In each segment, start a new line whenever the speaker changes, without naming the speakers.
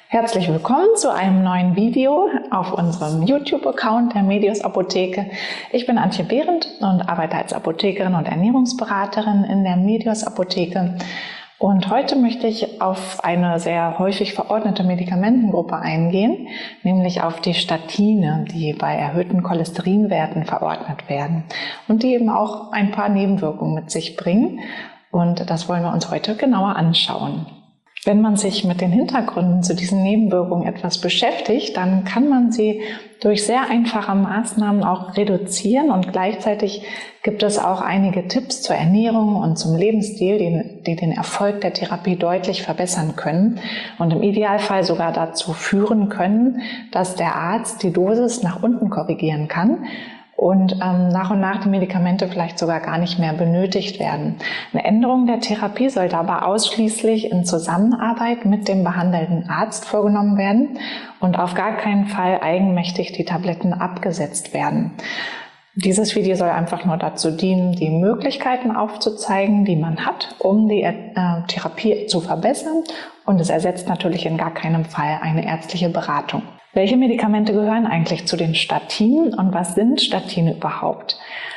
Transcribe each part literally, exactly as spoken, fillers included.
Herzlich willkommen zu einem neuen Video auf unserem YouTube-Account der Medios Apotheke. Ich bin Antje Behrendt und arbeite als Apothekerin und Ernährungsberaterin in der Medios Apotheke. Und heute möchte ich auf eine sehr häufig verordnete Medikamentengruppe eingehen, nämlich auf die Statine, die bei erhöhten Cholesterinwerten verordnet werden und die eben auch ein paar Nebenwirkungen mit sich bringen. Und das wollen wir uns heute genauer anschauen. Wenn man sich mit den Hintergründen zu diesen Nebenwirkungen etwas beschäftigt, dann kann man sie durch sehr einfache Maßnahmen auch reduzieren, und gleichzeitig gibt es auch einige Tipps zur Ernährung und zum Lebensstil, die, die den Erfolg der Therapie deutlich verbessern können und im Idealfall sogar dazu führen können, dass der Arzt die Dosis nach unten korrigieren kann und ähm, nach und nach die Medikamente vielleicht sogar gar nicht mehr benötigt werden. Eine Änderung der Therapie sollte aber ausschließlich in Zusammenarbeit mit dem behandelnden Arzt vorgenommen werden und auf gar keinen Fall eigenmächtig die Tabletten abgesetzt werden. Dieses Video soll einfach nur dazu dienen, die Möglichkeiten aufzuzeigen, die man hat, um die äh, Therapie zu verbessern, und es ersetzt natürlich in gar keinem Fall eine ärztliche Beratung. Welche Medikamente gehören eigentlich zu den Statinen und was sind Statine überhaupt?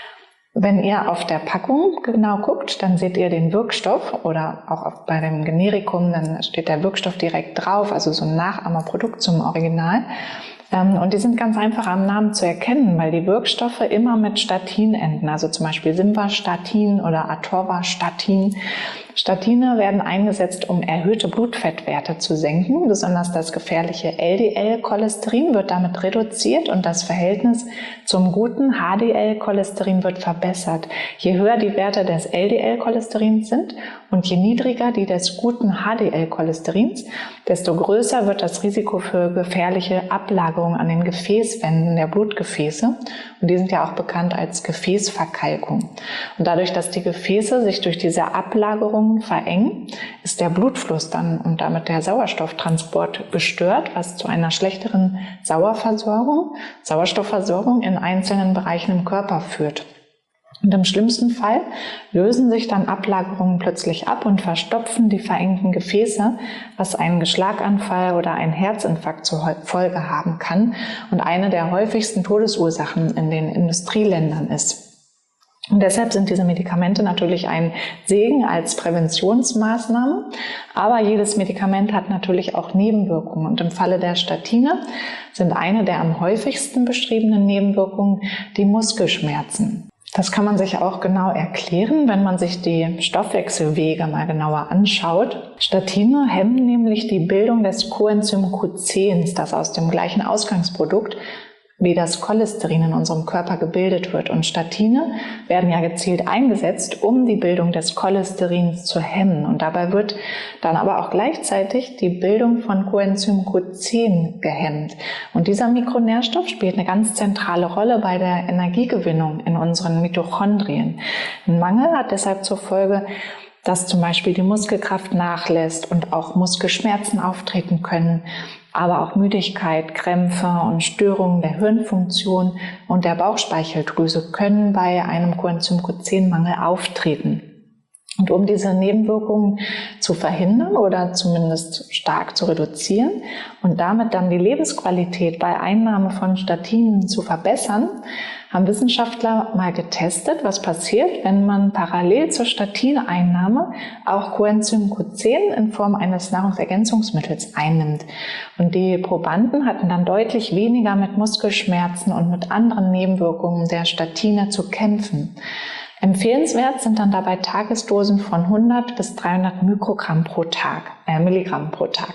Wenn ihr auf der Packung genau guckt, dann seht ihr den Wirkstoff, oder auch bei dem Generikum, dann steht der Wirkstoff direkt drauf, also so ein Nachahmerprodukt zum Original. Und die sind ganz einfach am Namen zu erkennen, weil die Wirkstoffe immer mit Statin enden, also zum Beispiel Simvastatin oder Atorvastatin. Statine werden eingesetzt, um erhöhte Blutfettwerte zu senken. Besonders das gefährliche L D L-Cholesterin wird damit reduziert und das Verhältnis zum guten H D L-Cholesterin wird verbessert. Je höher die Werte des L D L-Cholesterins sind und je niedriger die des guten H D L-Cholesterins, desto größer wird das Risiko für gefährliche Ablagerungen an den Gefäßwänden der Blutgefäße. Und die sind ja auch bekannt als Gefäßverkalkung. Und dadurch, dass die Gefäße sich durch diese Ablagerung verengen, ist der Blutfluss dann und damit der Sauerstofftransport gestört, was zu einer schlechteren Sauerversorgung, Sauerstoffversorgung in einzelnen Bereichen im Körper führt. Und im schlimmsten Fall lösen sich dann Ablagerungen plötzlich ab und verstopfen die verengten Gefäße, was einen Schlaganfall oder einen Herzinfarkt zur Folge haben kann und eine der häufigsten Todesursachen in den Industrieländern ist. Und deshalb sind diese Medikamente natürlich ein Segen als Präventionsmaßnahme, aber jedes Medikament hat natürlich auch Nebenwirkungen, und im Falle der Statine sind eine der am häufigsten beschriebenen Nebenwirkungen die Muskelschmerzen. Das kann man sich auch genau erklären, wenn man sich die Stoffwechselwege mal genauer anschaut. Statine hemmen nämlich die Bildung des Coenzym Q zehn, das aus dem gleichen Ausgangsprodukt wie das Cholesterin in unserem Körper gebildet wird. Und Statine werden ja gezielt eingesetzt, um die Bildung des Cholesterins zu hemmen. Und dabei wird dann aber auch gleichzeitig die Bildung von Coenzym Q zehn gehemmt. Und dieser Mikronährstoff spielt eine ganz zentrale Rolle bei der Energiegewinnung in unseren Mitochondrien. Ein Mangel hat deshalb zur Folge, dass zum Beispiel die Muskelkraft nachlässt und auch Muskelschmerzen auftreten können, aber auch Müdigkeit, Krämpfe und Störungen der Hirnfunktion und der Bauchspeicheldrüse können bei einem Coenzym Q zehn Mangel auftreten. Und um diese Nebenwirkungen zu verhindern oder zumindest stark zu reduzieren und damit dann die Lebensqualität bei Einnahme von Statinen zu verbessern, haben Wissenschaftler mal getestet, was passiert, wenn man parallel zur Statineinnahme auch Coenzym Q zehn in Form eines Nahrungsergänzungsmittels einnimmt. Und die Probanden hatten dann deutlich weniger mit Muskelschmerzen und mit anderen Nebenwirkungen der Statine zu kämpfen. Empfehlenswert sind dann dabei Tagesdosen von hundert bis dreihundert Mikrogramm pro Tag, äh, Milligramm pro Tag.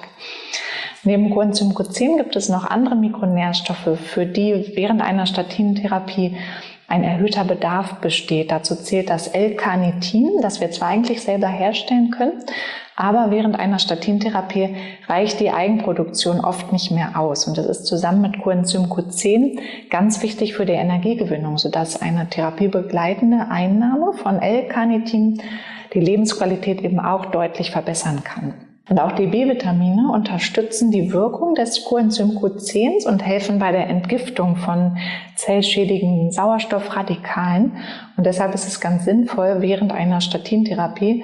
Neben Coenzym Q zehn gibt es noch andere Mikronährstoffe, für die während einer Statinentherapie ein erhöhter Bedarf besteht. Dazu zählt das L-Carnitin, das wir zwar eigentlich selber herstellen können, aber während einer Statintherapie reicht die Eigenproduktion oft nicht mehr aus. Und das ist zusammen mit Coenzym Q zehn ganz wichtig für die Energiegewinnung, sodass eine therapiebegleitende Einnahme von L-Carnitin die Lebensqualität eben auch deutlich verbessern kann. Und auch die B-Vitamine unterstützen die Wirkung des Coenzym Q zehn und helfen bei der Entgiftung von zellschädigenden Sauerstoffradikalen. Und deshalb ist es ganz sinnvoll, während einer Statintherapie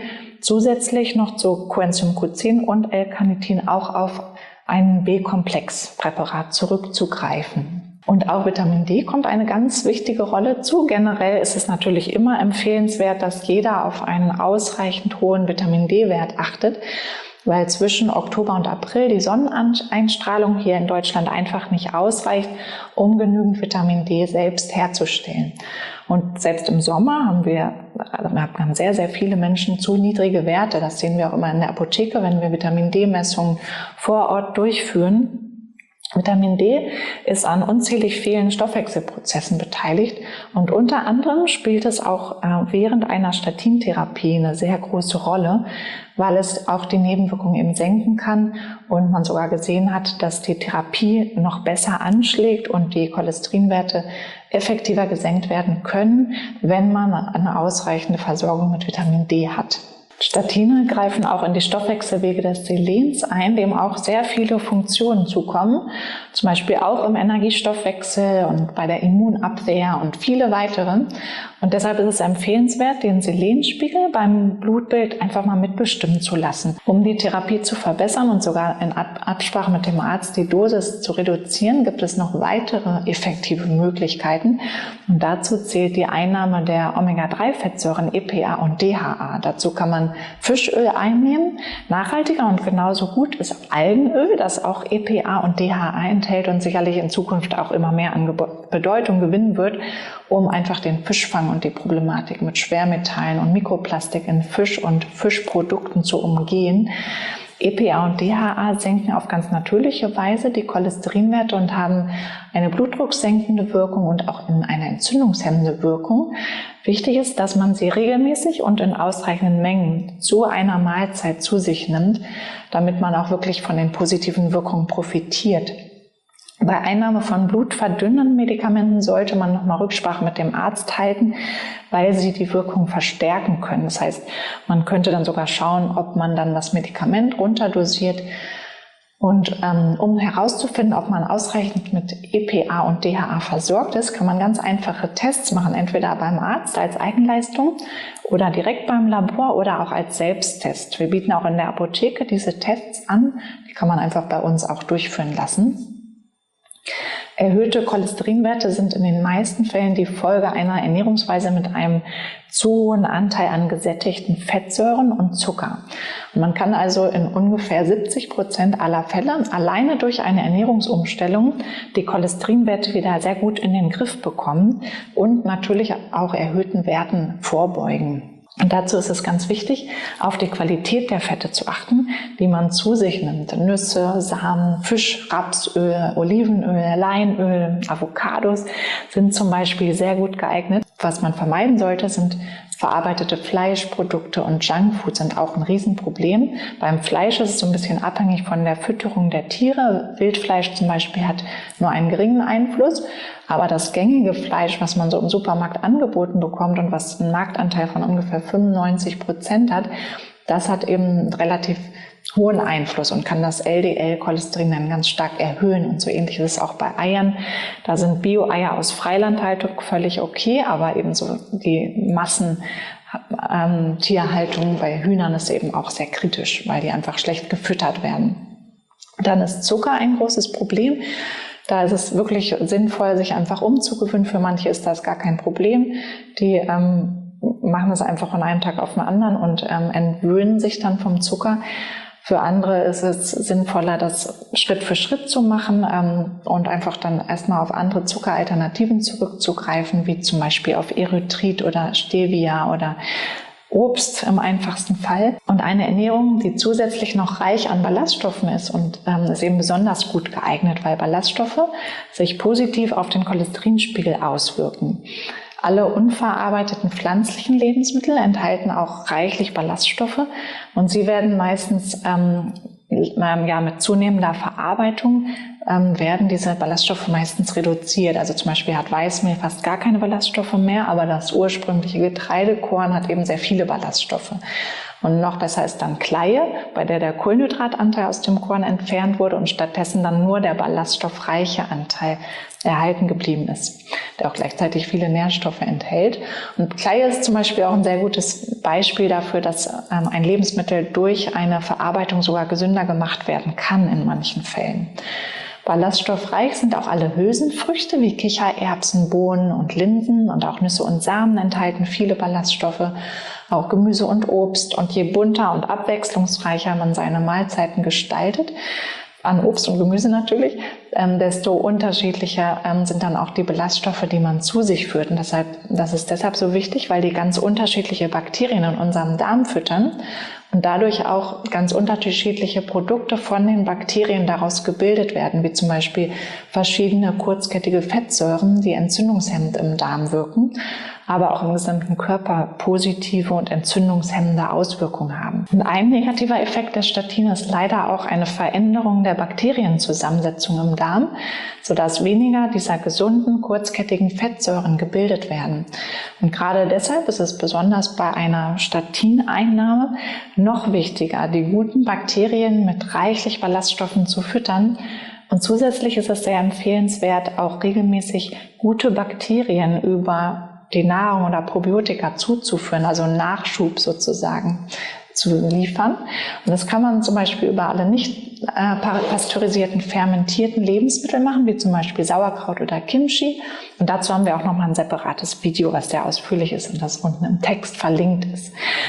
zusätzlich noch zu Coenzym Q zehn und L-Carnitin auch auf ein B-Komplex-Präparat zurückzugreifen. Und auch Vitamin D kommt eine ganz wichtige Rolle zu. Generell ist es natürlich immer empfehlenswert, dass jeder auf einen ausreichend hohen Vitamin D-Wert achtet, weil zwischen Oktober und April die Sonneneinstrahlung hier in Deutschland einfach nicht ausreicht, um genügend Vitamin D selbst herzustellen. Und selbst im Sommer haben wir, also wir haben sehr, sehr viele Menschen zu niedrige Werte. Das sehen wir auch immer in der Apotheke, wenn wir Vitamin D-Messungen vor Ort durchführen. Vitamin D ist an unzählig vielen Stoffwechselprozessen beteiligt und unter anderem spielt es auch während einer Statintherapie eine sehr große Rolle, weil es auch die Nebenwirkungen eben senken kann und man sogar gesehen hat, dass die Therapie noch besser anschlägt und die Cholesterinwerte effektiver gesenkt werden können, wenn man eine ausreichende Versorgung mit Vitamin D hat. Statine greifen auch in die Stoffwechselwege des Selens ein, dem auch sehr viele Funktionen zukommen, zum Beispiel auch im Energiestoffwechsel und bei der Immunabwehr und viele weitere. Und deshalb ist es empfehlenswert, den Selenspiegel beim Blutbild einfach mal mitbestimmen zu lassen, um die Therapie zu verbessern und sogar in Absprache mit dem Arzt die Dosis zu reduzieren, gibt es noch weitere effektive Möglichkeiten. Und dazu zählt die Einnahme der Omega drei Fettsäuren E P A und D H A. Dazu kann man Fischöl einnehmen. Nachhaltiger und genauso gut ist Algenöl, das auch E P A und D H A enthält und sicherlich in Zukunft auch immer mehr an Bedeutung gewinnen wird, um einfach den Fischfang und die Problematik mit Schwermetallen und Mikroplastik in Fisch und Fischprodukten zu umgehen. E P A und D H A senken auf ganz natürliche Weise die Cholesterinwerte und haben eine blutdrucksenkende Wirkung und auch eine entzündungshemmende Wirkung. Wichtig ist, dass man sie regelmäßig und in ausreichenden Mengen zu einer Mahlzeit zu sich nimmt, damit man auch wirklich von den positiven Wirkungen profitiert. Bei Einnahme von blutverdünnenden Medikamenten sollte man nochmal Rücksprache mit dem Arzt halten, weil sie die Wirkung verstärken können. Das heißt, man könnte dann sogar schauen, ob man dann das Medikament runterdosiert. Und ähm, um herauszufinden, ob man ausreichend mit E P A und D H A versorgt ist, kann man ganz einfache Tests machen, entweder beim Arzt als Eigenleistung oder direkt beim Labor oder auch als Selbsttest. Wir bieten auch in der Apotheke diese Tests an, die kann man einfach bei uns auch durchführen lassen. Erhöhte Cholesterinwerte sind in den meisten Fällen die Folge einer Ernährungsweise mit einem zu hohen Anteil an gesättigten Fettsäuren und Zucker. Und man kann also in ungefähr siebzig Prozent aller Fälle alleine durch eine Ernährungsumstellung die Cholesterinwerte wieder sehr gut in den Griff bekommen und natürlich auch erhöhten Werten vorbeugen. Und dazu ist es ganz wichtig, auf die Qualität der Fette zu achten, die man zu sich nimmt. Nüsse, Samen, Fisch, Rapsöl, Olivenöl, Leinöl, Avocados sind zum Beispiel sehr gut geeignet. Was man vermeiden sollte, sind verarbeitete Fleischprodukte und Junkfood sind auch ein Riesenproblem. Beim Fleisch ist es so ein bisschen abhängig von der Fütterung der Tiere. Wildfleisch zum Beispiel hat nur einen geringen Einfluss, aber das gängige Fleisch, was man so im Supermarkt angeboten bekommt und was einen Marktanteil von ungefähr fünfundneunzig Prozent hat, das hat eben einen relativ hohen Einfluss und kann das L D L-Cholesterin dann ganz stark erhöhen. Und so ähnlich ist es auch bei Eiern. Da sind Bio-Eier aus Freilandhaltung völlig okay, aber eben so die Massentierhaltung ähm, bei Hühnern ist eben auch sehr kritisch, weil die einfach schlecht gefüttert werden. Dann ist Zucker ein großes Problem. Da ist es wirklich sinnvoll, sich einfach umzugewöhnen. Für manche ist das gar kein Problem. Die ähm, machen es einfach von einem Tag auf den anderen und ähm, entwöhnen sich dann vom Zucker. Für andere ist es sinnvoller, das Schritt für Schritt zu machen ähm, und einfach dann erstmal auf andere Zuckeralternativen zurückzugreifen, wie zum Beispiel auf Erythrit oder Stevia oder Obst im einfachsten Fall. Und eine Ernährung, die zusätzlich noch reich an Ballaststoffen ist und ähm, ist eben besonders gut geeignet, weil Ballaststoffe sich positiv auf den Cholesterinspiegel auswirken. Alle unverarbeiteten pflanzlichen Lebensmittel enthalten auch reichlich Ballaststoffe und sie werden meistens ähm, ja, mit zunehmender Verarbeitung ähm, werden diese Ballaststoffe meistens reduziert. Also zum Beispiel hat Weißmehl fast gar keine Ballaststoffe mehr, aber das ursprüngliche Getreidekorn hat eben sehr viele Ballaststoffe. Und noch besser ist dann Kleie, bei der der Kohlenhydratanteil aus dem Korn entfernt wurde und stattdessen dann nur der ballaststoffreiche Anteil erhalten geblieben ist, der auch gleichzeitig viele Nährstoffe enthält. Und Kleie ist zum Beispiel auch ein sehr gutes Beispiel dafür, dass ähm, ein Lebensmittel durch eine Verarbeitung sogar gesünder gemacht werden kann in manchen Fällen. Ballaststoffreich sind auch alle Hülsenfrüchte wie Kichererbsen, Bohnen und Linsen, und auch Nüsse und Samen enthalten viele Ballaststoffe, auch Gemüse und Obst. Und je bunter und abwechslungsreicher man seine Mahlzeiten gestaltet, an Obst und Gemüse natürlich, ähm, desto unterschiedlicher ähm, sind dann auch die Ballaststoffe, die man zu sich führt. Und deshalb, das ist deshalb so wichtig, weil die ganz unterschiedliche Bakterien in unserem Darm füttern und dadurch auch ganz unterschiedliche Produkte von den Bakterien daraus gebildet werden, wie zum Beispiel verschiedene kurzkettige Fettsäuren, die entzündungshemmend im Darm wirken, aber auch im gesamten Körper positive und entzündungshemmende Auswirkungen haben. Und ein negativer Effekt der Statine ist leider auch eine Veränderung der Bakterienzusammensetzung im Darm, sodass weniger dieser gesunden, kurzkettigen Fettsäuren gebildet werden. Und gerade deshalb ist es besonders bei einer Statineinnahme noch wichtiger, die guten Bakterien mit reichlich Ballaststoffen zu füttern. Und zusätzlich ist es sehr empfehlenswert, auch regelmäßig gute Bakterien über die Nahrung oder Probiotika zuzuführen, also Nachschub sozusagen zu liefern. Und das kann man zum Beispiel über alle nicht äh, pasteurisierten, fermentierten Lebensmittel machen, wie zum Beispiel Sauerkraut oder Kimchi. Und dazu haben wir auch nochmal ein separates Video, was sehr ausführlich ist und das unten im Text verlinkt ist.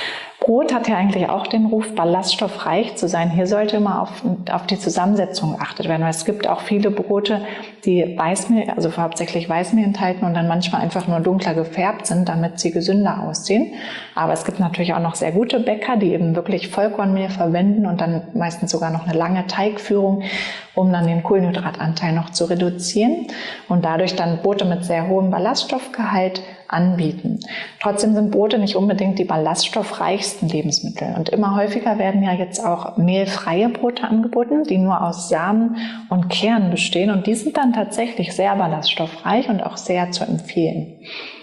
Brot hat ja eigentlich auch den Ruf, ballaststoffreich zu sein. Hier sollte immer auf, auf die Zusammensetzung geachtet werden, weil es gibt auch viele Brote, die Weißmehl, also hauptsächlich Weißmehl enthalten und dann manchmal einfach nur dunkler gefärbt sind, damit sie gesünder aussehen. Aber es gibt natürlich auch noch sehr gute Bäcker, die eben wirklich Vollkornmehl verwenden und dann meistens sogar noch eine lange Teigführung, um dann den Kohlenhydratanteil noch zu reduzieren und dadurch dann Brote mit sehr hohem Ballaststoffgehalt anbieten. Trotzdem sind Brote nicht unbedingt die ballaststoffreichsten Lebensmittel. Und immer häufiger werden ja jetzt auch mehlfreie Brote angeboten, die nur aus Samen und Kernen bestehen. Und die sind dann tatsächlich sehr ballaststoffreich und auch sehr zu empfehlen.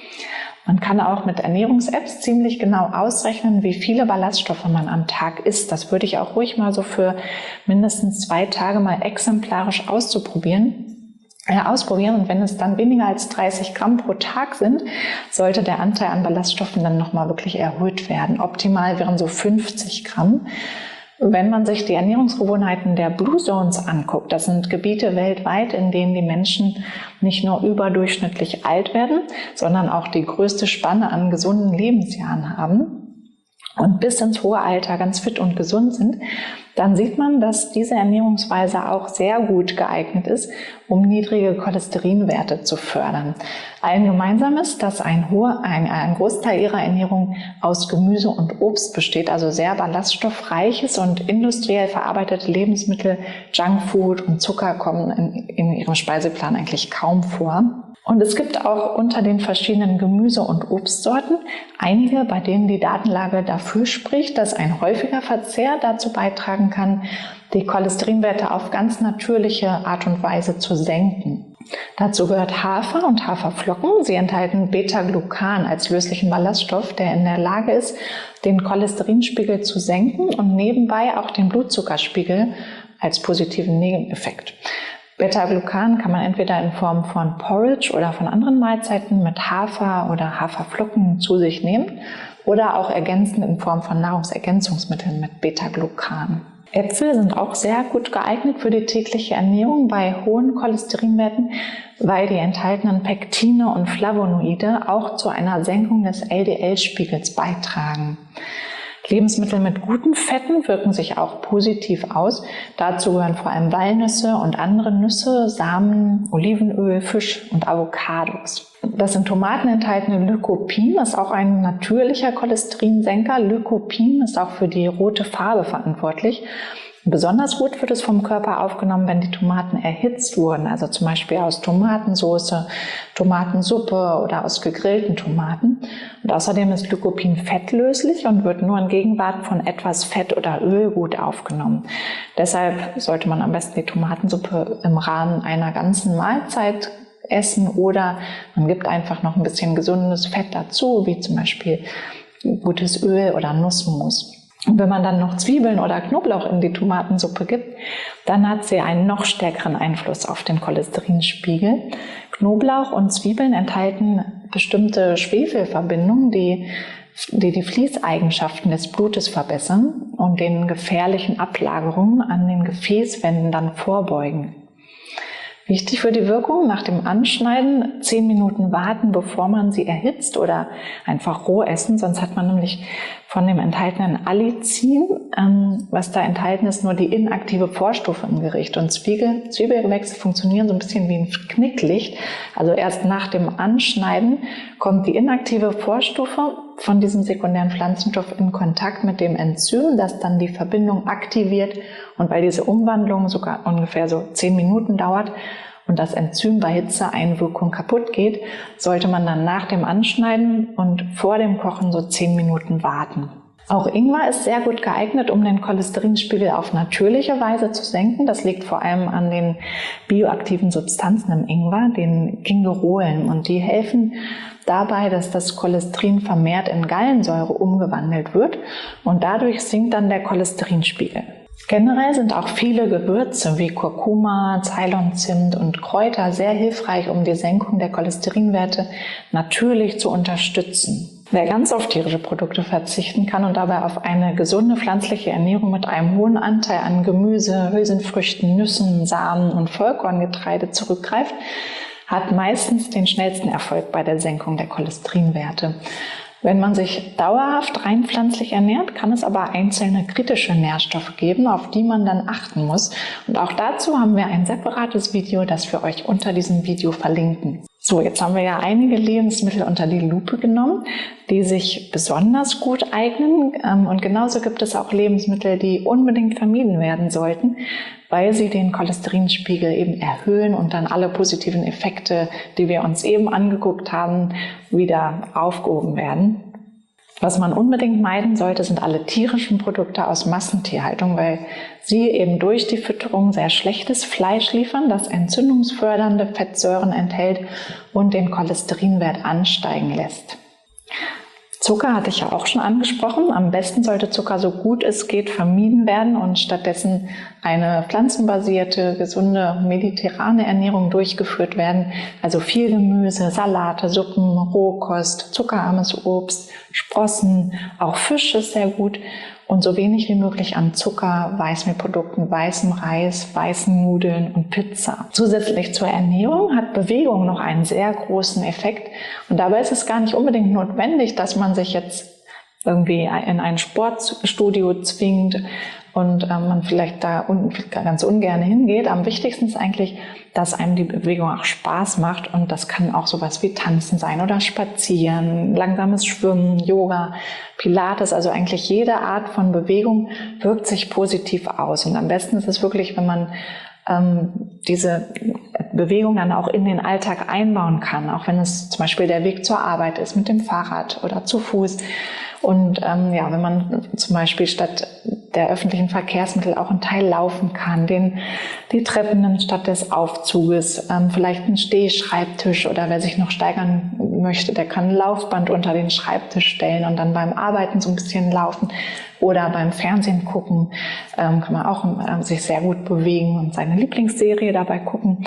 Man kann auch mit Ernährungs-Apps ziemlich genau ausrechnen, wie viele Ballaststoffe man am Tag isst. Das würde ich auch ruhig mal so für mindestens zwei Tage mal exemplarisch auszuprobieren. Ja, ausprobieren, und wenn es dann weniger als dreißig Gramm pro Tag sind, sollte der Anteil an Ballaststoffen dann nochmal wirklich erhöht werden. Optimal wären so fünfzig Gramm. Wenn man sich die Ernährungsgewohnheiten der Blue Zones anguckt, das sind Gebiete weltweit, in denen die Menschen nicht nur überdurchschnittlich alt werden, sondern auch die größte Spanne an gesunden Lebensjahren haben und bis ins hohe Alter ganz fit und gesund sind, dann sieht man, dass diese Ernährungsweise auch sehr gut geeignet ist, um niedrige Cholesterinwerte zu fördern. Allen gemeinsam ist, dass ein, hoher, ein, ein Großteil ihrer Ernährung aus Gemüse und Obst besteht, also sehr ballaststoffreiches und industriell verarbeitete Lebensmittel, Junkfood und Zucker kommen in, in ihrem Speiseplan eigentlich kaum vor. Und es gibt auch unter den verschiedenen Gemüse- und Obstsorten einige, bei denen die Datenlage dafür spricht, dass ein häufiger Verzehr dazu beitragen kann, die Cholesterinwerte auf ganz natürliche Art und Weise zu senken. Dazu gehört Hafer und Haferflocken. Sie enthalten Beta-Glucan als löslichen Ballaststoff, der in der Lage ist, den Cholesterinspiegel zu senken und nebenbei auch den Blutzuckerspiegel als positiven Nebeneffekt. Beta-Glucan kann man entweder in Form von Porridge oder von anderen Mahlzeiten mit Hafer oder Haferflocken zu sich nehmen oder auch ergänzend in Form von Nahrungsergänzungsmitteln mit Beta-Glucan. Äpfel sind auch sehr gut geeignet für die tägliche Ernährung bei hohen Cholesterinwerten, weil die enthaltenen Pektine und Flavonoide auch zu einer Senkung des L D L-Spiegels beitragen. Lebensmittel mit guten Fetten wirken sich auch positiv aus. Dazu gehören vor allem Walnüsse und andere Nüsse, Samen, Olivenöl, Fisch und Avocados. Das in Tomaten enthaltene Lycopin ist auch ein natürlicher Cholesterinsenker. Lycopin ist auch für die rote Farbe verantwortlich. Besonders gut wird es vom Körper aufgenommen, wenn die Tomaten erhitzt wurden, also zum Beispiel aus Tomatensauce, Tomatensuppe oder aus gegrillten Tomaten. Und außerdem ist Lycopin fettlöslich und wird nur in Gegenwart von etwas Fett oder Öl gut aufgenommen. Deshalb sollte man am besten die Tomatensuppe im Rahmen einer ganzen Mahlzeit essen oder man gibt einfach noch ein bisschen gesundes Fett dazu, wie zum Beispiel gutes Öl oder Nussmus. Und wenn man dann noch Zwiebeln oder Knoblauch in die Tomatensuppe gibt, dann hat sie einen noch stärkeren Einfluss auf den Cholesterinspiegel. Knoblauch und Zwiebeln enthalten bestimmte Schwefelverbindungen, die die die Fließeigenschaften des Blutes verbessern und den gefährlichen Ablagerungen an den Gefäßwänden dann vorbeugen. Wichtig für die Wirkung: nach dem Anschneiden zehn Minuten warten, bevor man sie erhitzt, oder einfach roh essen, sonst hat man nämlich von dem enthaltenen Allicin, ähm, was da enthalten ist, nur die inaktive Vorstufe im Gericht. Und Zwiebel, Zwiebelgewächse funktionieren so ein bisschen wie ein Knicklicht. Also erst nach dem Anschneiden kommt die inaktive Vorstufe von diesem sekundären Pflanzenstoff in Kontakt mit dem Enzym, das dann die Verbindung aktiviert. Und weil diese Umwandlung sogar ungefähr so zehn Minuten dauert und das Enzym bei Hitzeeinwirkung kaputt geht, sollte man dann nach dem Anschneiden und vor dem Kochen so zehn Minuten warten. Auch Ingwer ist sehr gut geeignet, um den Cholesterinspiegel auf natürliche Weise zu senken. Das liegt vor allem an den bioaktiven Substanzen im Ingwer, den Gingerolen. Und die helfen dabei, dass das Cholesterin vermehrt in Gallensäure umgewandelt wird. Und dadurch sinkt dann der Cholesterinspiegel. Generell sind auch viele Gewürze wie Kurkuma, Ceylonzimt und Kräuter sehr hilfreich, um die Senkung der Cholesterinwerte natürlich zu unterstützen. Wer ganz auf tierische Produkte verzichten kann und dabei auf eine gesunde pflanzliche Ernährung mit einem hohen Anteil an Gemüse, Hülsenfrüchten, Nüssen, Samen und Vollkorngetreide zurückgreift, hat meistens den schnellsten Erfolg bei der Senkung der Cholesterinwerte. Wenn man sich dauerhaft rein pflanzlich ernährt, kann es aber einzelne kritische Nährstoffe geben, auf die man dann achten muss. Und auch dazu haben wir ein separates Video, das wir euch unter diesem Video verlinken. So, jetzt haben wir ja einige Lebensmittel unter die Lupe genommen, die sich besonders gut eignen. Und genauso gibt es auch Lebensmittel, die unbedingt vermieden werden sollten, weil sie den Cholesterinspiegel eben erhöhen und dann alle positiven Effekte, die wir uns eben angeguckt haben, wieder aufgehoben werden. Was man unbedingt meiden sollte, sind alle tierischen Produkte aus Massentierhaltung, weil sie eben durch die Fütterung sehr schlechtes Fleisch liefern, das entzündungsfördernde Fettsäuren enthält und den Cholesterinwert ansteigen lässt. Zucker hatte ich ja auch schon angesprochen. Am besten sollte Zucker, so gut es geht, vermieden werden und stattdessen eine pflanzenbasierte, gesunde, mediterrane Ernährung durchgeführt werden. Also viel Gemüse, Salate, Suppen, Rohkost, zuckerarmes Obst, Sprossen, auch Fisch ist sehr gut. Und so wenig wie möglich an Zucker, Weißmehlprodukten, weißem Reis, weißen Nudeln und Pizza. Zusätzlich zur Ernährung hat Bewegung noch einen sehr großen Effekt. Und dabei ist es gar nicht unbedingt notwendig, dass man sich jetzt irgendwie in ein Sportstudio zwingt und äh, man vielleicht da un ganz ungern hingeht. Am wichtigsten ist eigentlich, dass einem die Bewegung auch Spaß macht, und das kann auch sowas wie Tanzen sein oder Spazieren, langsames Schwimmen, Yoga, Pilates. Also eigentlich jede Art von Bewegung wirkt sich positiv aus, und am besten ist es wirklich, wenn man ähm, diese Bewegung dann auch in den Alltag einbauen kann, auch wenn es zum Beispiel der Weg zur Arbeit ist mit dem Fahrrad oder zu Fuß. Und ähm, ja, wenn man zum Beispiel statt der öffentlichen Verkehrsmittel auch einen Teil laufen kann, den, die Treppen nimmt statt des Aufzuges, ähm, vielleicht einen Stehschreibtisch, oder wer sich noch steigern möchte, der kann ein Laufband unter den Schreibtisch stellen und dann beim Arbeiten so ein bisschen laufen, oder beim Fernsehen gucken, ähm, kann man auch äh, sich sehr gut bewegen und seine Lieblingsserie dabei gucken.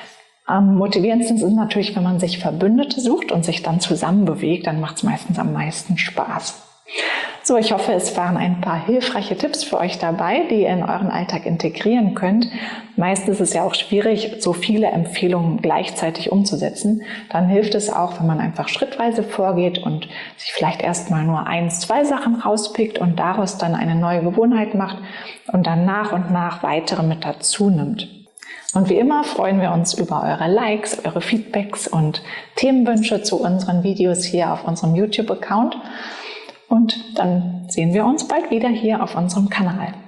Am motivierendsten ist natürlich, wenn man sich Verbündete sucht und sich dann zusammen bewegt, dann macht es meistens am meisten Spaß. So, ich hoffe, es waren ein paar hilfreiche Tipps für euch dabei, die ihr in euren Alltag integrieren könnt. Meist ist es ja auch schwierig, so viele Empfehlungen gleichzeitig umzusetzen. Dann hilft es auch, wenn man einfach schrittweise vorgeht und sich vielleicht erstmal nur eins, zwei Sachen rauspickt und daraus dann eine neue Gewohnheit macht und dann nach und nach weitere mit dazu nimmt. Und wie immer freuen wir uns über eure Likes, eure Feedbacks und Themenwünsche zu unseren Videos hier auf unserem YouTube-Account. Und dann sehen wir uns bald wieder hier auf unserem Kanal.